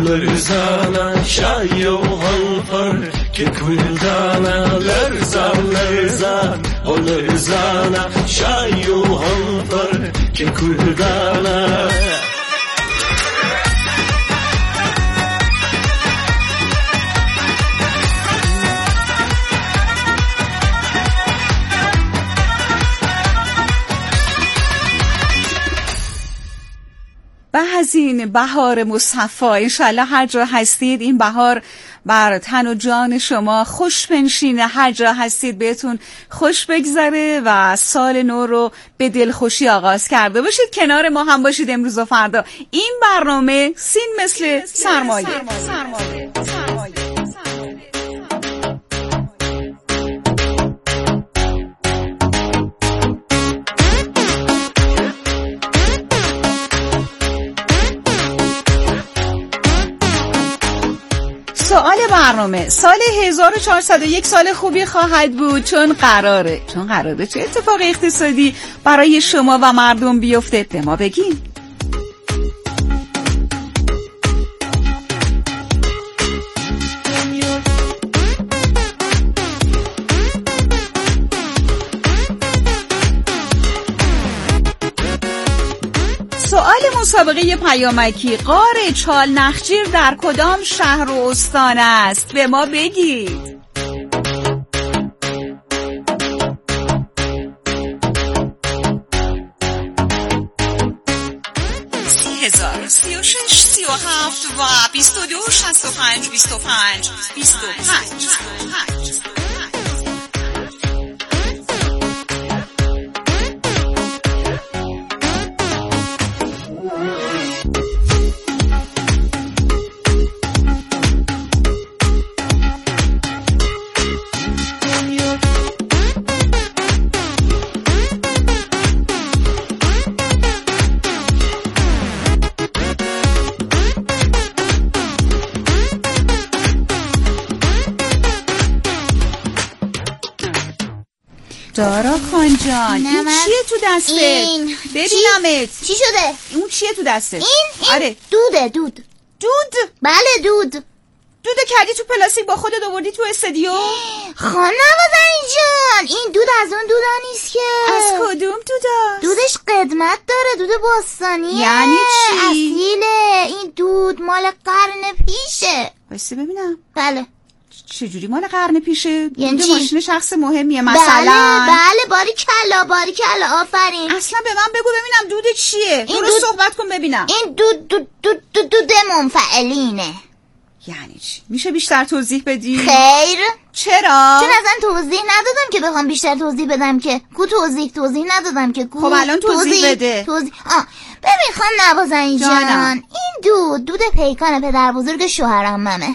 Olursana şayo halfar ki kuldana lerzan lerzan Olursana şayo halfar ki kuldana این بهار مصطفی، انشالله هر جا هستید این بهار بر تن و جان شما خوش بنشینه، هر جا هستید بهتون خوش بگذره و سال نو رو به دلخوشی آغاز کرده باشید. کنار ما هم باشید امروز و فردا. این برنامه سین مثل سرمایه. سوال برنامه: سال 1401 سال خوبی خواهد بود چون قراره چه اتفاق اقتصادی برای شما و مردم بیفته؟ به ما بگین. سوال مسابقه پیامکی: غار چال نخجیر در کدام شهر و استان است؟ به ما بگید. هزار 36 37 و 22 65 25 25. دارا خان جان، این چیه تو دستت؟ ببینمت. چی شده؟ اون چیه تو دستت؟ این آره. دود. بله دود کردی تو پلاستیک با خودت آوردی تو استودیو؟ خانم نوازنی جان، این دود از اون دودا نیست که. از کدوم دودا؟ دودش قدمت داره، دود باستانیه. یعنی چی؟ اصیله. این دود مال قرن پیشه. بایسته ببینم. بله. چجوری مال قرن پیشه؟ یعنی چی؟ ماشین شخص مهمیه مثلا؟ بله باری کلا آفرین. اصلا به من بگو ببینم دود چیه؟ درست صحبت کن ببینم. این دود منفعلینه. یعنی چی؟ میشه بیشتر توضیح بدی؟ خیر. چرا؟ چون اصلا توضیح ندادم که بخوام بیشتر توضیح بدم که. توضیح ندادم که. خب الان توضیح بده. ببین خانم نوازنی جان، این دود پیکان پدر بزرگ شوهرم ممه.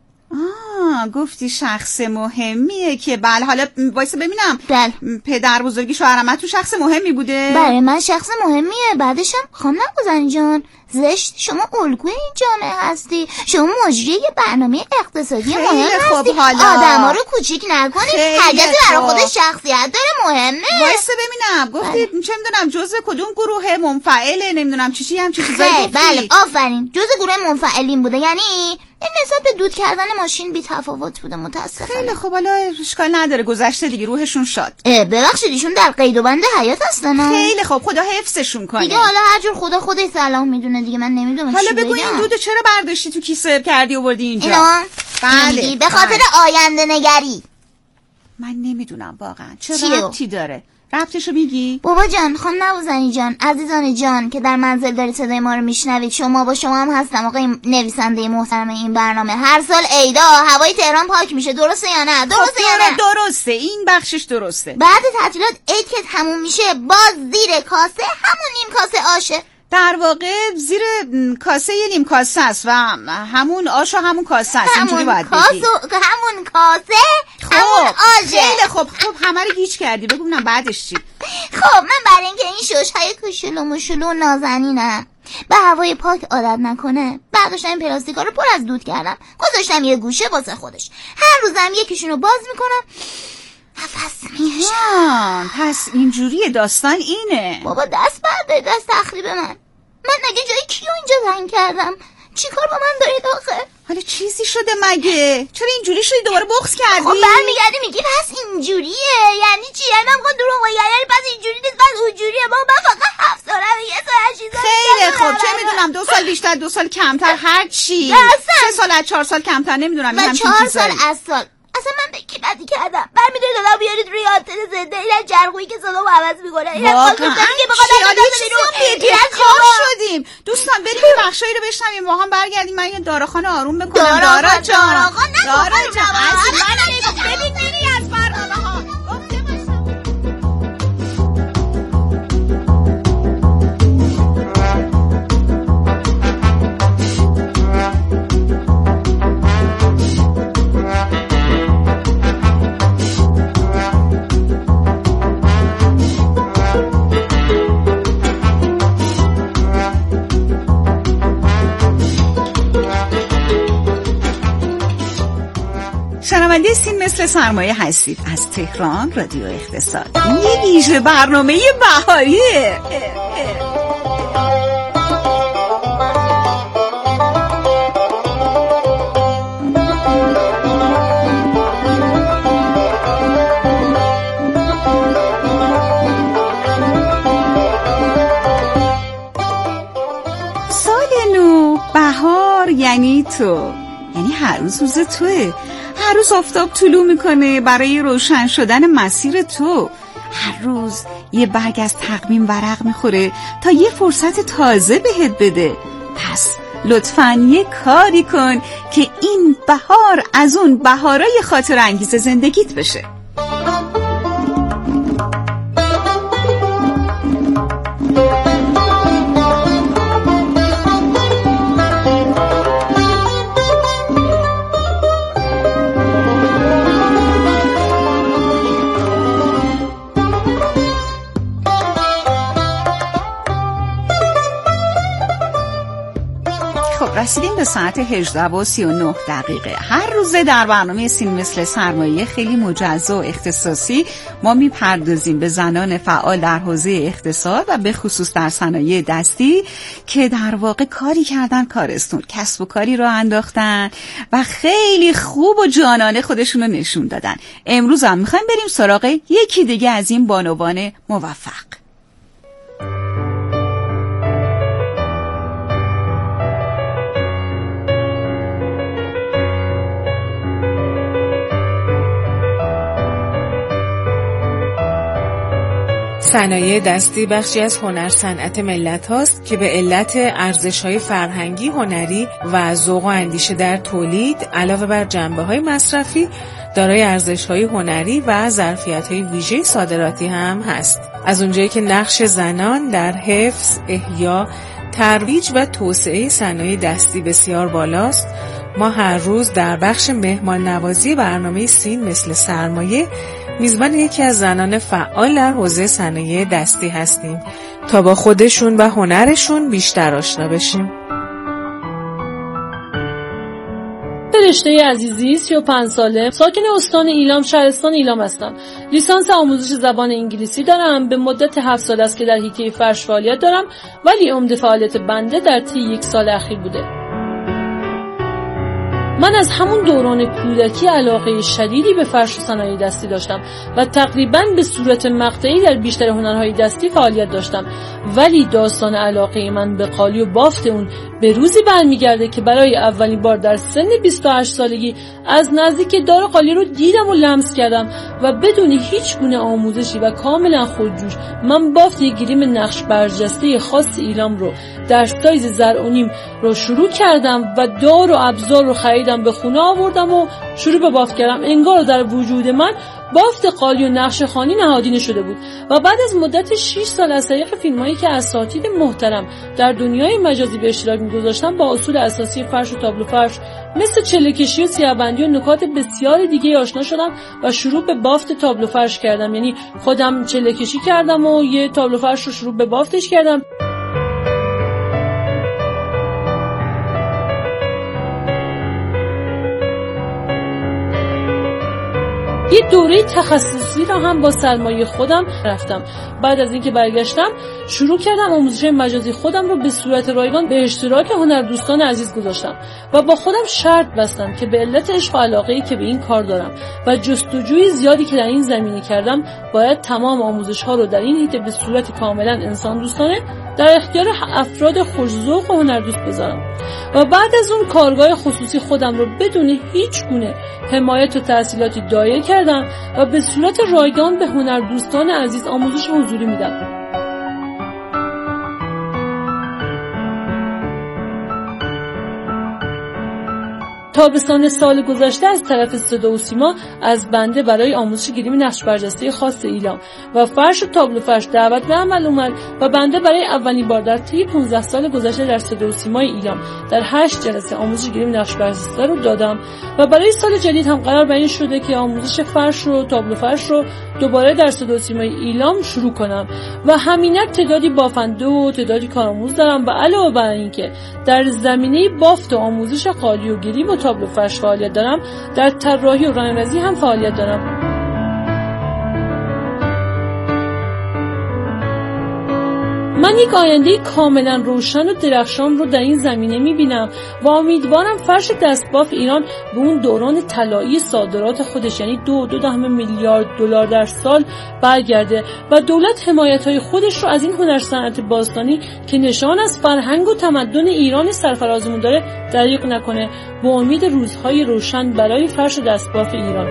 گفتی شخص مهمیه که بله. حالا وایسا ببینم. بله. پدر بزرگی شوهرم تو شخص مهمی بوده؟ برای من شخص مهمیه. بعدشم خانم نوازنی جان، زشت شما الگوی این جامعه هستی. شما مجری یه برنامه اقتصادی مهم هستی. آدما رو کوچیک نکنی. هر کسی برای خودش شخصیت داره، مهمه. وایسا ببینم. گفتی چه میدونم جزء کدوم گروه منفعله، نمیدونم چی هم چیزایی گفتی. بله آفرین، جزء گروه منفعلین بوده. یعنی این نسبت به دود کردن ماشین بی تفاوت بوده متاسفانه. خیلی خب، حالا اشکال نداره، گذشته دیگه، روحشون شاد. ببخشید ایشون در قید و بند حیات هستن. خیلی خب، خدا حفظشون کنه دیگه. حالا هر جور خدا خودش صلاح میدونه دیگه، من نمیدونم. حالا بگو این دودو چرا برداشتی تو کیسه کردی آوردی اینجا؟ بله به خاطر آینده نگری. من نمیدونم واقعا چه ربطی داره. ربطشو میگی؟ بابا جان، خانم نوازنی جان، عزیزان جان که در منزل دارید صدای ما رو میشنوید، شما با شما هم هستم آقای نویسنده محترم این برنامه. هر سال عیدا هوای تهران پاک میشه، درسته یا نه؟ درسته یا نه؟ درسته، این بخشش درسته. بعد تعطیلات عید که تموم میشه، باز زیر کاسه همون نیم کاسه آشه. در واقع زیر کاسه یه نیم کاسه است و همون آش و همون کاسه است. اینجوری باید بگی. همون کاسه همون آشه. خیلی خب همه رو گیج کردی. بگو ببینم بعدش چی؟ خب من برای اینکه این شوش‌های کوچولو موشولو نازنینم به هوای پاک عادت نکنه، برداشتم این پلاستیکا رو پر از دود کردم، گذاشتم یه گوشه واسه خودش. هر روزم یکیشونو باز میکنم، نفس میکشم. پس اینجوری داستان اینه. بابا دست برداری، دست تخریب من مگه جای کیو اینجا زنگ کردم؟ چیکار با من دارید آخه؟ حالا چیزی شده مگه؟ چرا اینجوری شدی دوباره بغض کردی؟ خب برمیگردی میگی پس اینجوریه، یعنی چی؟ یعنی من میگم دروغ میگی، یعنی پس اینجوری نیست پس اونجوریه. من فقط 7 سالم، یه سال 8 سال. خیلی خوب، چه میدونم 2 سال بیشتر 2 سال کمتر هر چی. 3 سال از 4 سال کمتر نمیدونم این همچین چیزایی. 4 سال از سال. اصلا من به کی بدی کردم؟ برمی‌دارید دادم بیارید روی آنتن زنده، این جرقویی که صدامو عوض می‌کنه. این خاطر که بخواد کار شدیم. دوستان بریم این بخشایی رو بشنویم، با هم برگردیم. من یه داراخان آروم بکنم. دارا جان ببین میری از برنامه‌ها گفته شنونده سین مثل سرمایه هستید از تهران رادیو اقتصاد. یه ویژه برنامه بهاریه. سال نو، بهار یعنی تو، یعنی هر روز روز توه. هر روز آفتاب طلوع میکنه برای روشن شدن مسیر تو. هر روز یه برگ از تقویم ورق میخوره تا یه فرصت تازه بهت بده. پس لطفاً یه کاری کن که این بهار از اون بهارای خاطر انگیز زندگیت بشه. رسیدیم به ساعت 18:39. هر روزه در برنامه سین مثل سرمایه خیلی مجزا و اختصاصی ما میپردازیم به زنان فعال در حوزه اقتصاد و به خصوص در صنایع دستی که در واقع کاری کردن کارستون، کسب و کاری رو انداختن و خیلی خوب و جانانه خودشونو نشون دادن. امروز هم میخوایم بریم سراغ یکی دیگه از این بانوان موفق. صنایع دستی بخشی از هنر صنعت ملت هاست که به علت ارزش‌های فرهنگی، هنری و ذوق و اندیشه در تولید علاوه بر جنبه‌های مصرفی دارای ارزش‌های هنری و ظرفیت‌های ویژه صادراتی هم هست. از اونجایی که نقش زنان در حفظ، احیا، ترویج و توسعه صنایع دستی بسیار بالاست، ما هر روز در بخش مهمان نوازی برنامه سین مثل سرمایه میزبان یکی از زنان فعال در حوزه صنایع دستی هستیم تا با خودشون و هنرشون بیشتر آشنا بشیم. رشته عزیزی 35 ساله، ساکن استان ایلام، شهرستان ایلام هستم. لیسانس آموزش زبان انگلیسی دارم. به مدت 7 سال است که در حیطه فرش فعالیت دارم، ولی عمده فعالیت بنده در طی 1 سال اخیر بوده. من از همون دوران کودکی علاقه شدیدی به فرش و صنایع دستی داشتم و تقریباً به صورت مقطعی در بیشتر هنرهای دستی فعالیت داشتم، ولی داستان علاقه من به قالی و بافت اون به روزی برمیگرده که برای اولین بار در سن 28 سالگی از نزدیک دار قالی رو دیدم و لمس کردم و بدون هیچ گونه آموزشی و کاملا خودجوش من بافت یک گریم نقش برجسته خاص ایلام رو در سایز زرعونیم رو شروع کردم و دار و ابزار رو خریدم، به خونه آوردم و شروع به بافت کردم. انگار در وجود من بافت قالی و نقش خوانی نهادینه شده بود و بعد از مدت 6 سال از طریق فیلمایی که اساتید محترم در دنیای مجازی به اشتراک می‌گذاشتم با اصول اساسی فرش و تابلو فرش مثل چله‌کشی و سیاه‌بندی و نکات بسیار دیگه آشنا شدم و شروع به بافت تابلو فرش کردم. یعنی خودم چله‌کشی کردم و یه تابلو فرش رو شروع به بافتش کردم. یه دوره تخصصی را هم با سرمایه خودم رفتم. بعد از اینکه برگشتم شروع کردم آموزش مجازی خودم رو به صورت رایگان به اشتراک هنردوستان عزیز گذاشتم و با خودم شرط بستم که به علت عشق و علاقه‌ای که به این کار دارم و جستجوی زیادی که در این زمینه کردم، باید تمام آموزش‌ها رو در این حیطه به صورت کاملا انسان دوستانه در اختیار افراد خوش‌ذوق و هنردوست بذارم. و بعد از اون کارگاه خصوصی خودم رو بدون هیچ گونه حمایت و تحصیلاتی دایر کردم و به صورت رایگان به هنردوستان عزیز آموزش حضوری میدم. تابستان سال گذشته از طرف صدا و سیما از بنده برای آموزش گریم نقش برجسته خاص ایلام و فرش و تابلو فرش دعوت به عمل اومد و بنده برای اولین بار در طی 15 سال گذشته در صدا و سیمای ایلام در 8 جلسه آموزش گریم نقش برجسته رو دادم و برای سال جدید هم قرار بر این شده که آموزش فرش و تابلو فرش رو دوباره در صدا و سیمای ایلام شروع کنم و همینک تعدادی بافنده و تعدادی کارآموز دارم و علاوه بر اینکه در زمینه بافت و آموزش قالی و گریم و تابلو فرش فعالیت دارم، در طراحی و رنگ‌رزی هم فعالیت دارم. من یک آینده کاملا روشن و درخشان رو در این زمینه میبینم و امیدوارم فرش دستباف ایران به اون دوران طلایی صادرات خودش، یعنی 2.2 میلیارد دلار در سال برگرده و دولت حمایت‌های خودش رو از این هنر صنعت باستانی که نشان از فرهنگ و تمدن ایران سرفرازمون داره دریغ نکنه، با امید روزهای روشن برای فرش دستباف ایران.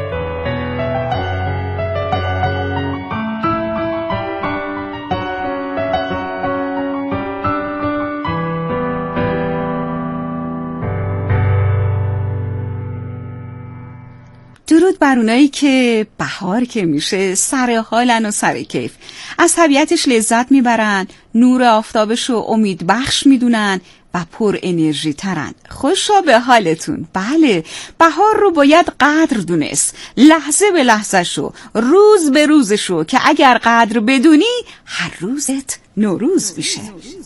درود بر اونایی که بهار که میشه سر حالن و سر کیف، از طبیعتش لذت میبرن، نور آفتابش رو امید بخش میدونن و پر انرژی ترن. خوشا به حالتون. بله، بهار رو باید قدر دونست، لحظه به لحظه شو، روز به روز شو، که اگر قدر بدونی هر روزت نوروز میشه.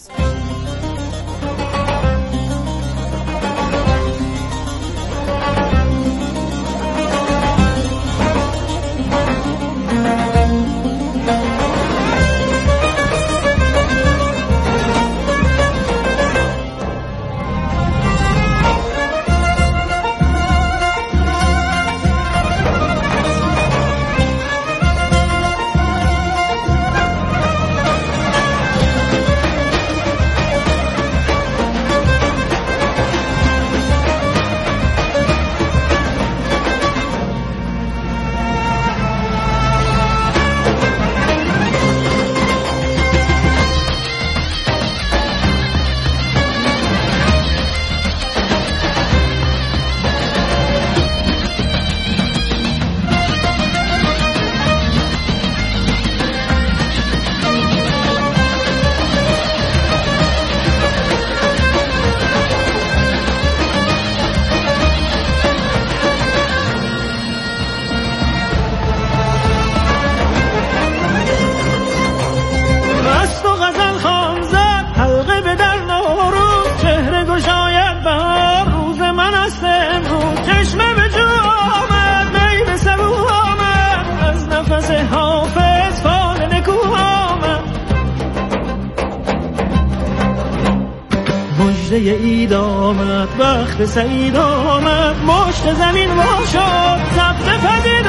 عید آمد، وقت سعید آمد، مشت زمین وا شد، سبز پدید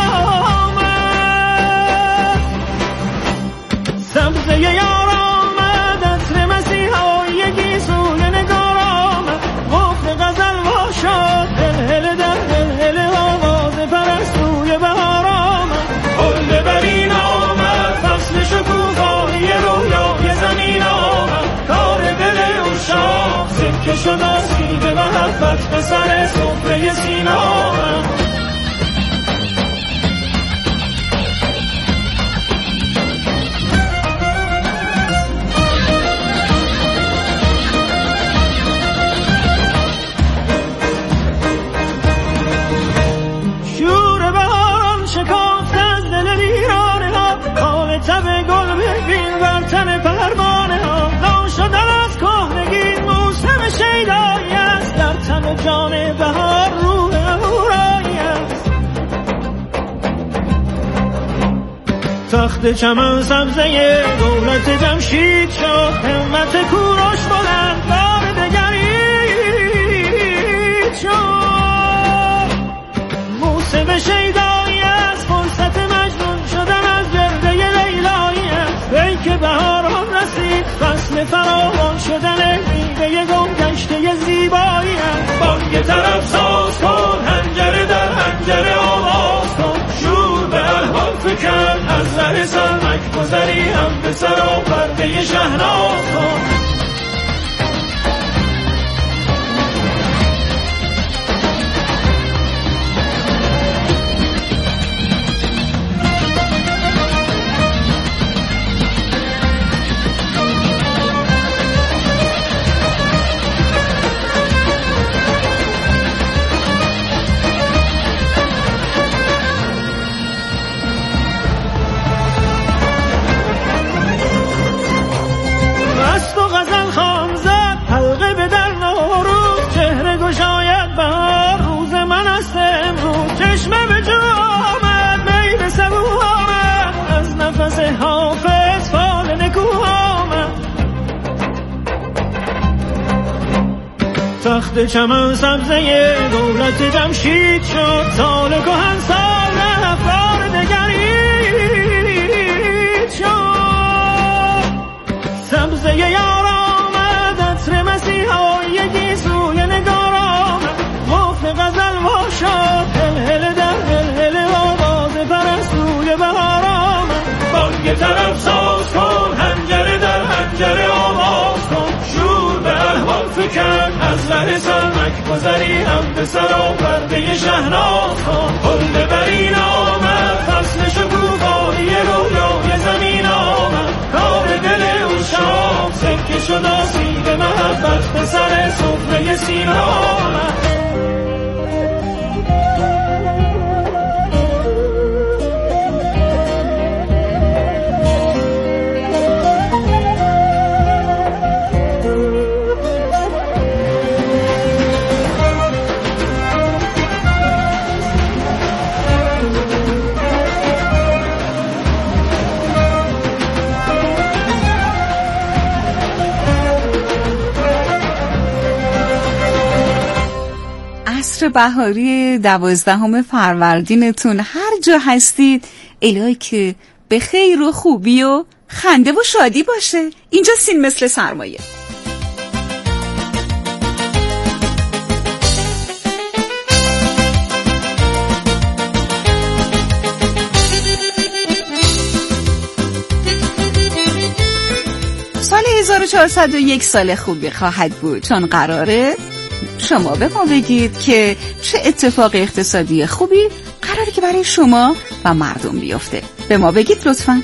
آمد، سبزه یار آمد، عطر مسیحایی گیسوی نگار آمد، قفل غزل وا شد، هل در هل آواز پرستوی بهار آمد، حل برین آمد، فصل شکوفایی رویای زمین آمد، کار دل اوشا که شد از خیده و حفت به سر صفره سینا. شور بهاران شکافت از دل ویرانه ها، کال تب گل ببین بر تن پروانه ها، ناشدن از کهنگی موسم شیدایی است، در تن و جان بهار روح اهورایی است. تخت چمن سبزه دولت جمشید شد، همت کوروش بلند بار دگرید شد. موسم شیدایی از فرصت مجنون شدن از گرده لیلایی است، ای که بهاران رسید فصل فراوان شدن میوه گم گشته زیبایی است. بانگ طرف ساز کن، حنجره در حنجره آواز کن، شور به الحان فکن، از ره سرمک گذری هم به سر و پرده شهناز کن. تخت چمن سبزه دولت جمشید شد، سال کهن سال افکار دگرید شد. سبزه یار آمد، عطر مسیحایی گیسوی نگار آمد، قفل غزل وا شد، هل در هل آواز پرستوی بهار آمد. بانگ طرف ساز کن، حنجره در حنجره آواز کن، شور به الحان فکن، از ره سرمک گذری هم به سر و پرده شهناز کن. حل برین آمد، فصل شکوفایی رویای زمین آمد، کار دل عشاق سکه شد آسیب محبت به سر سفره سینه آمد. عصر بهاری 12 فروردینتون هر جا هستید الهی که به خیر و خوبی و خنده و شادی باشه. اینجا سین مثل سرمایه. سال 1401 سال خوبی خواهد بود، چون قراره شما به ما بگید که چه اتفاق اقتصادی خوبی قراره که برای شما و مردم بیفته. به ما بگید لطفاً.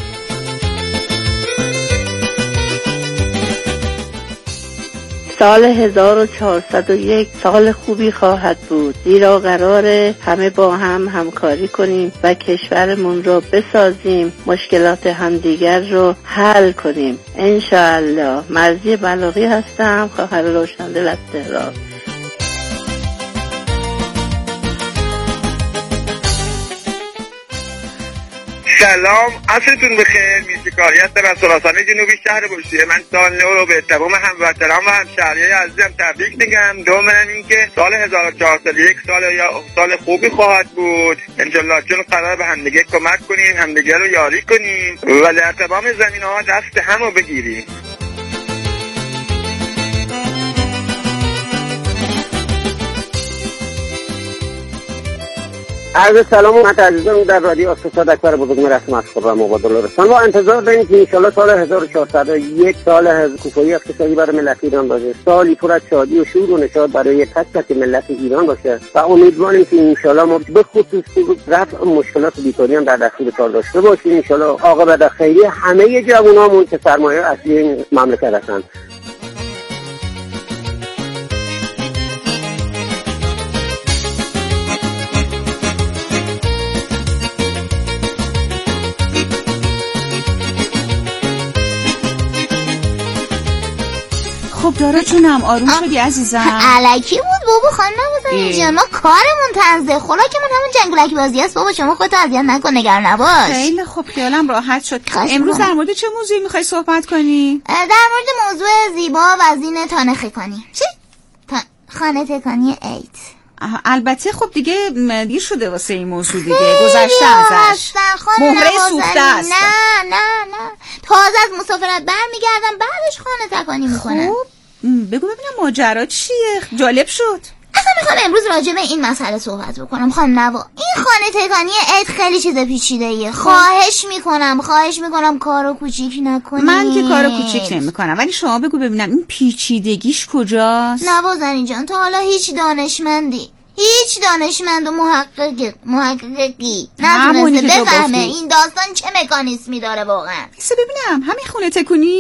سال 1401 سال خوبی خواهد بود، زیرا قراره همه با هم همکاری کنیم و کشورمون رو بسازیم، مشکلات همدیگر رو حل کنیم انشاءالله. مرضی بلاغی هستم، خواهر روشندل از تهران. سلام، عصرتون بخیر. میرشکاریت در سراسان جنوبی شهر بوشیه. من سال نو رو به تمام هموطنان و همشهریای عزیزم تبریک میگم. دوم این که سال 1401 سال خوبی خواهد بود انشالله، چون قرار به همدیگه کمک کنیم، همدیگه رو یاری کنیم و در تمام زمینه‌ها دست هم رو بگیریم. عرض سلام و حمد عزیزان در رادیو اقتصاد اکبر بزرگ رسم از خبر مبادله رسان. ما انتظار داریم که انشالله سال 1401 سال کوفایی اقتصادی برای ملت ایران باشه، سالی پر از شادی و شور و نشاط برای تک تک ملت ایران باشه و امیدواریم که انشالله ما به خصوص رفع مشکلات بیکاری هم در دستور کار داشته باشیم. انشالله عاقبت خیری همه جوانامون که سرمایه اصلی این مملکت هستند. خب خب دارا جونم آروم شدی عزیزم؟ الکی بود بابا خانم نوازنین جان، ما کارمون طنزه، خوراکمون همون جنگولک بازی است بابا، شما خودت اذیت نکن، نگران نباش. خیلی خوب، خیالم راحت شد. امروز در مورد چه موضوعی میخوای صحبت کنی؟ در مورد موضوع زیبا و زین تانه خیکانی. چی؟ خانه تکانی عید. البته خب دیگه دیر شده واسه این موضوع دیگه، گذشته ازش، مهره سوخته است. نه تازه از مسافرت برمیگردم بعدش خانه تکانی میکنم. خب بگو ببینم ماجرا چیه؟ جالب شد. اصلا میخوام امروز راجع به این مسئله صحبت بکنم خانم نوا. این خانه تکانی عید خیلی چیز پیچیده‌ایه. خواهش میکنم کارو کوچیک نکنی. من که کارو کوچیک نمیکنم، ولی شما بگو ببینم این پیچیدگیش کجاست؟ نوازنین جان، تا حالا هیچ دانشمند و محققی نتونسته بفهمه این داستان چه مکانیزمی داره واقعا. ایسا ببینم همین خونه تکونی؟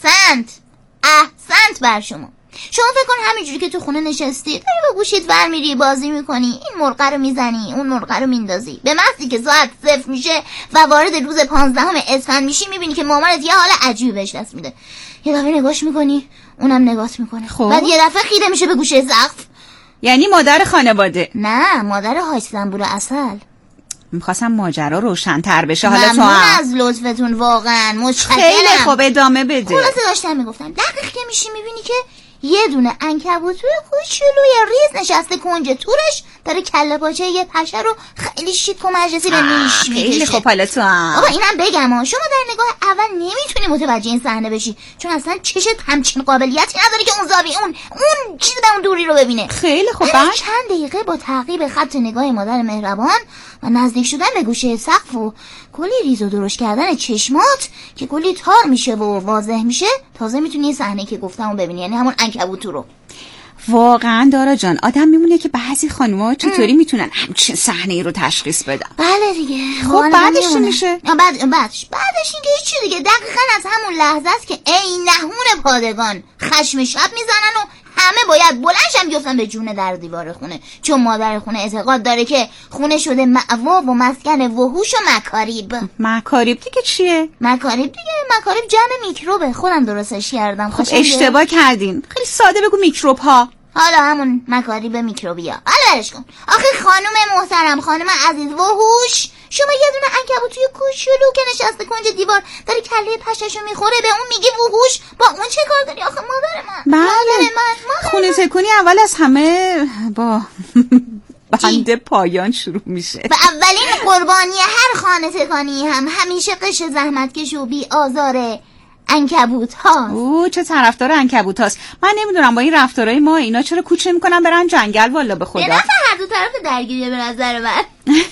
احسنت بر شما. شما فکر کن همینجوری که تو خونه نشستی داری با گوشیت ور میری بازی میکنی، این مرغ رو میزنی اون مرغ رو میندازی، به محضی که ساعت 0 میشه و وارد روز 15 اسفند میشی میبینی که مامانت یه حال عجیبی بهش دست میده، یه دفعه نگاش میکنی اونم نگات میکنه، بعد یه دفعه خیره میشه به گوشه سقف. یعنی مادر خانواده؟ نه، مادر حاج زنبور عسل. میخواستم ماجرا روشن‌تر بشه. حالا تو ممنون از لطفتون واقعا، متشکرم. خیلی خوب ادامه بده. خلاصه داشتم میگفتم دقیق که میشی میبینی که یه دونه عنکبوت کوچولوی ریز نشسته کنج تورش داره کله پاچه یه پشه رو خیلی شیک و مجلسی به نیش میکشه. خیلی خوب. حالا تو آقا اینم بگم شما در نگاه اول نمیتونی متوجه این صحنه بشی، چون اصلا چشت همچین قابلیتی نداره که اون زاویه اون چیز اون دوری رو ببینه. خیلی خوب. چند دقیقه با تعقیب خط نگاه مادر مهربان و نزدیک شدن به گوشه سقف و کلی ریز و درشت کردن چشمات که کلی تار میشه و واضح میشه، تازه میتونی این صحنه که گفتمو ببینی، یعنی همون عنکبوت رو. واقعا دارا جان آدم میمونه که بعضی خانم‌ها چطوری میتونن همچین صحنه‌ای رو تشخیص بدن. بله دیگه. خب بعدش چی میشه؟ بعدش اینکه هیچ دیگه، دقیقاً از همون لحظه است که ای نهون پادگان خشم شب میزنن و همه باید بلندشن بیفتن به جون در دیوار خونه، چون مادر خونه اعتقاد داره که خونه شده مأوا و مسکن وحوش و مکاریب. مکاریب دیگه چیه؟ مکاریب جمع میکروبه، خودم درستش کردم. خب اشتباه کردین، خیلی ساده بگو میکروب ها. حالا همون مکاریب میکروبیا. حالا برش کن. آخه خانم محترم، خانم عزیز، وحوش، شما یه دونه عنکبوت توی کوچولو که نشسته کنج دیوار داره کله پششو میخوره، به اون میگی وحوش؟ با اون چه کار داری آخه مادر من؟ بله. خونه تکونی اول از همه با بند پایان شروع میشه. و اولین قربانی هر خانه تکانی هم همیشه قش زحمتکش و بی آزاره عنکبوت ها. او چه طرفدار عنکبوت هاست. من نمیدونم با این رفتارهای ما اینا چرا کوچ نمیکنن برن جنگل والا به خدا. به نفع هر دو طرف درگیریه به نظر من.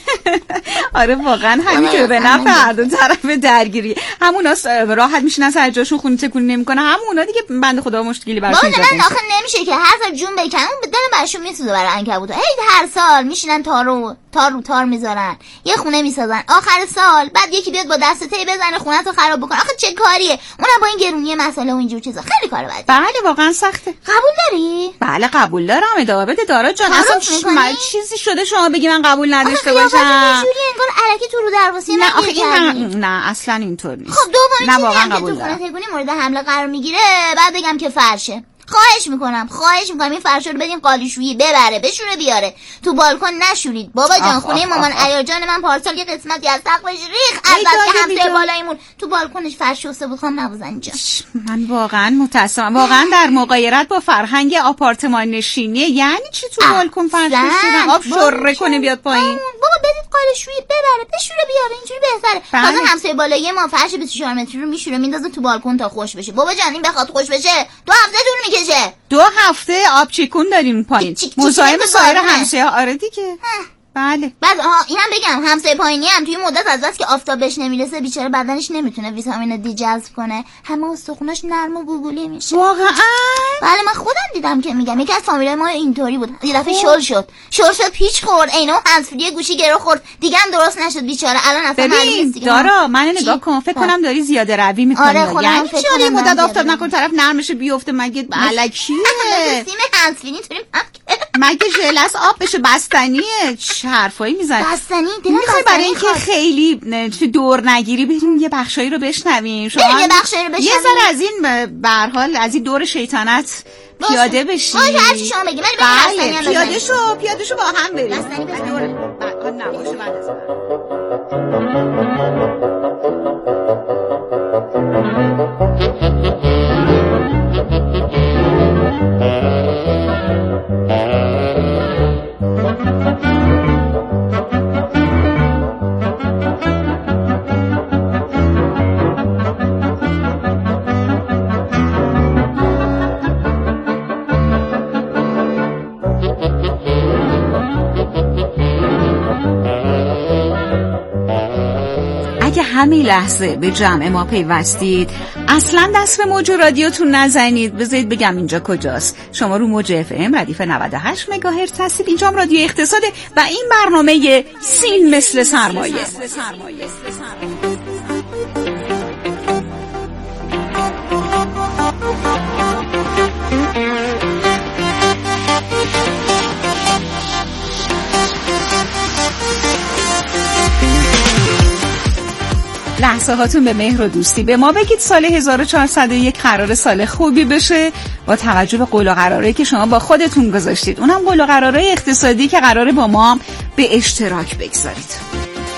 آره واقعا همینطوره، به نفع هر دو طرف درگیری. همونا راحت میشینن سر جاشون خونه تکونی نمیکنه، همونا دیگه بنده خدا مشکلی براشون ایجاد نمیشه. آخه نمیشه که هر سال جون بکنن به دل براشون میسوزه برای عنکبوتا. هر سال میشینن تار میذارن، یه خونه میسازن، آخر سال بعد یکی بیاد با دست تی بزنه خونه تو خراب بکنه. آخه چه کاریه؟ اونم با این گرونی مسئله و اینجور چیزا خیلی کار بدی. بله واقعا سخته. قبول داری؟ بله قبول دارم. ادامه بده دارا جان. اصلا چیزی شده شما بگی من قبول نداشته باشم؟ اینجوری انگار الکی تو رو درواسی نه آخه نه اصلا اینطور نیست. خب دوباره نه واقعا قبول دارم. تو خونه تکونی مورد حمله قرار میگیره بعد بگم که فرشه. خواهش میکنم این فرش رو بدین قالیشویی ببره بشوره بیاره، تو بالکن نشورید. بابا جان خونه مامان عیار جان من پارسال یه قسمتی از سقفش ریخ از که همسایه بالایمون تو بالکنش فرش شسته بود. خانم نوازنین جان من واقعا متاسفم، واقعا در مغایرت با فرهنگ آپارتمان نشینی یعنی چی تو بالکن فرش بشورن آب شره کنه بیاد پایین؟ بابا بدید قالیشویی ببره بشوره بیاره، اینجوری بهتره. تازه همسایه بالایی ما فرش 24 متری رو میشوره میندازه تو بالکن تا خوش بشه. بابا جان این بخواد خوش بشه 2 هفته طول میکشه. 2 هفته آب چیکون داریم پایین مزاحم سایر همسایه. آره دیگه. بله. بعد اینم بگم همسایه پایینی هم توی مدت از بس که آفتاب بهش نمیرسه بیچاره بدنش نمیتونه ویتامین دی جذب کنه، همه استخوناش نرم و بوبولی میشه. واقعا؟ بله من خودم دیدم که میگم یکی از فامیلای ما اینطوری بود، یه دفعه شل شد پیچ خورد، عینو هندزفری گوشی گرو خورد، دیگه هم درست نشد بیچاره. الان اصلا معلومه دیگه. دارا من نگاه کن فکر کنم داری زیاده روی میکنی. آره یعنی چه مدت آفتاب نکن طرف نرمشه بیفته مگه الکیه؟ سیم هندزفری اینطوری مگه ژل از آب بشه؟ بستنیه. چه حرفایی میزنی؟ بستنی دلم میخوای برای اینکه خیلی دور نگیری بریم یه بخشایی رو بشنویم؟ شما یه بخشایی رو بشنویم، یه ذره از این به هر حال از این دور شیطنت پیاده بشی. باشه هر چی شما بگی. من بله پیاده شو با هم بریم. بستنی دور نباشه بعد از اگه همین لحظه به جمع ما پیوستید اصلا دست به موج رادیوتون نزنید. بذارید بگم اینجا کجاست. شما رو موج FM ردیف 98 مگاهرتز هستید. اینجا هم رادیو اقتصاده و این برنامه سین مثل سرمایه. لحظه هاتون به مهر و دوستی. به ما بگید سال 1401 قرار سال خوبی بشه با توجه به قول و قرارهایی که شما با خودتون گذاشتید، اونم قول و قرارهای اقتصادی که قراره با ما به اشتراک بگذارید.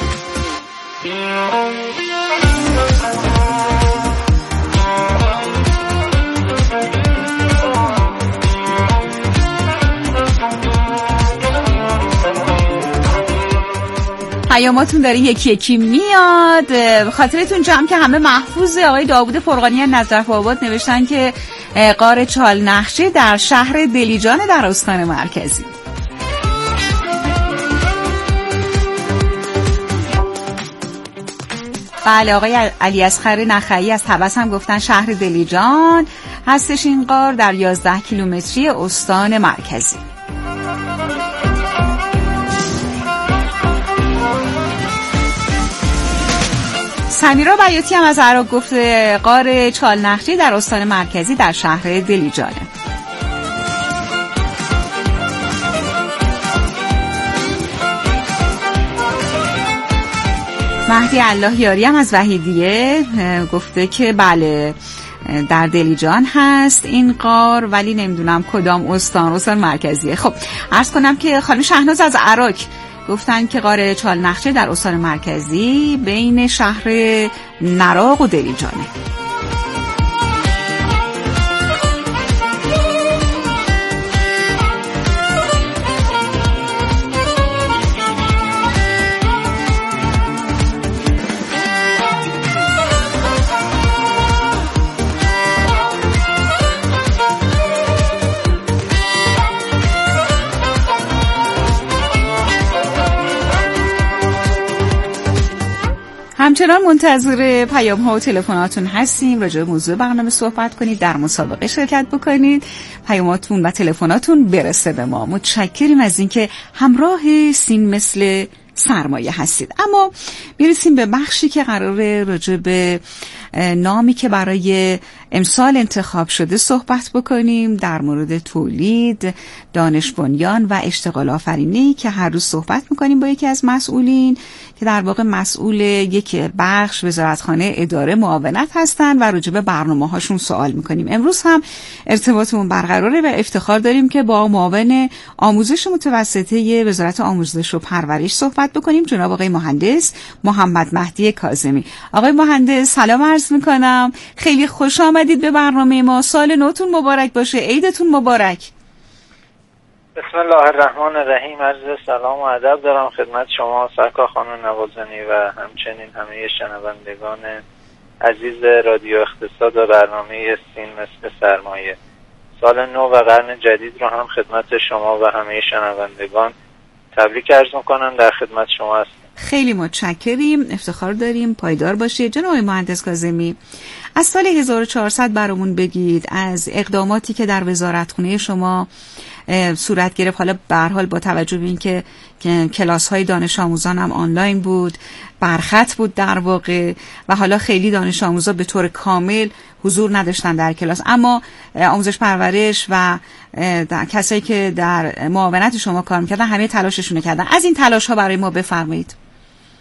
پیاماتون داره یکی یکی میاد. خاطرتون جمع که همه محفوظه. آقای داوود فرغانی از نجف آباد نوشتن که غار چال نخچه در شهر دلیجان در استان مرکزی. بله آقای علی اصغر نخعی از طبس هم گفتن شهر دلیجان هستش این غار در 11 کیلومتری استان مرکزی. سمیرا بیاتی هم از عراق گفته غار چال نخچه در استان مرکزی در شهر دلیجانه. مهدی الله یاری هم از وحیدیه گفته که بله در دلیجان هست این غار ولی نمیدونم کدام استان مرکزیه. خب عرض کنم که خانم شهناز از عراق گفتن که غار چال نخچه در استان مرکزی بین شهر نراق و دلیجانه. همچنان منتظر پیام ها و تلفناتون هستیم. راجع به موضوع برنامه صحبت کنید، در مسابقه شرکت بکنید، پیاماتون و تلفناتون برسه به ما. متشکریم از اینکه همراه سین مثل سرمایه هستید. اما میرسیم به بخشی که قراره راجع به نامی که برای امسال انتخاب شده صحبت بکنیم، در مورد تولید، دانش بنیان و اشتغال آفرینی که هر روز صحبت میکنیم با یکی از مسئولین که در واقع مسئول یک بخش وزارتخانه اداره معاونت هستن و راجع به برنامه هاشون سوال میکنیم. امروز هم ارتباطمون برقراره و افتخار داریم که با معاون آموزش متوسطه وزارت آموزش و پرورش صحبت بکنیم، جناب آقای مهندس محمد مهدی کاظمی. آقای مهندس سلام عرض میکنم، خیلی خوش آمدید به برنامه ما. سال نوتون مبارک باشه، عیدتون مبارک. بسم الله الرحمن الرحیم. عرض سلام و ادب دارم خدمت شما سرکار خانم نوازنی و همچنین همه شنوندگان عزیز رادیو اقتصاد و برنامه سین مثل سرمایه. سال نو و قرن جدید رو هم خدمت شما و همه شنوندگان تبریک عرض میکنم، در خدمت شما هستم. خیلی متشکریم، افتخار داریم، پایدار باشید. جناب مهندس کاظمی، از سال 1400 برامون بگید، از اقداماتی که در وزارتخونه شما صورت گرفت. حالا به هر حال با توجه به اینکه کلاس‌های دانش آموزان هم آنلاین بود، برخط بود در واقع، و حالا خیلی دانش آموزا به طور کامل حضور نداشتن در کلاس، اما آموزش پرورش و کسایی که در معاونت شما کار میکردن همه تلاششون کردن. از این تلاش ها برای ما بفرمایید.